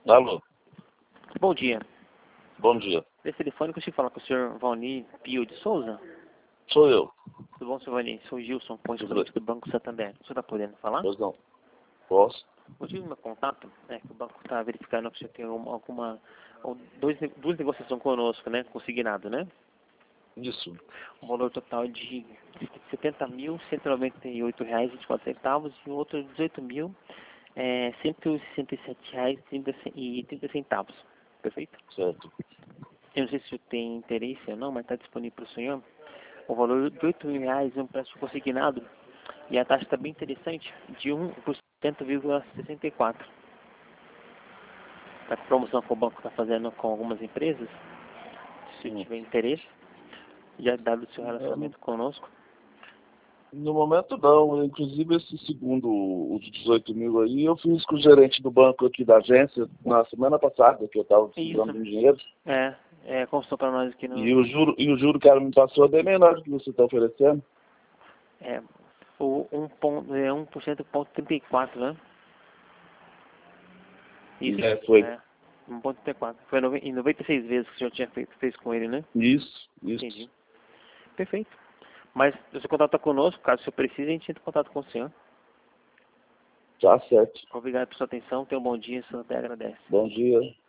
Alô, Bom dia. bom dia. Esse telefone que eu falar com o senhor Valnir Pio de Souza. Sou eu. Tudo bom, senhor Valnir? Sou o Gilson, Tudo correspondente do Banco Santander. O senhor está podendo falar? Pois não. Posso? O motivo do meu contato é que o banco está verificando que o senhor tem duas negociações conosco, né? Consignado, né? Isso. Um valor total de R$ 70.198,24 e outro de R$ 167,30. Perfeito? Certo. Eu não sei se o senhor tem interesse ou não, mas está disponível para o senhor o valor de R$ 8.000 em um empréstimo consignado e a taxa está bem interessante, de 1,64%. A promoção que o banco está fazendo com algumas empresas, se tiver interesse, já dado o seu relacionamento conosco. No momento não. Inclusive esse segundo, o de 18 mil aí, eu fiz com o gerente do banco aqui da agência na semana passada, que eu estava precisando de um dinheiro. Constou para nós aqui no... E o juro que ela me passou é bem menor do que você está oferecendo. O 1,34%, né? Isso, Foi. 1,34. Foi em 96 vezes que o senhor fez com ele, né? Isso. Entendi. Perfeito. Mas se você contatar conosco, caso o senhor precise, a gente entra em contato com o senhor. Tá certo. Obrigado por sua atenção, tenha um bom dia, o senhor até agradece. Bom dia.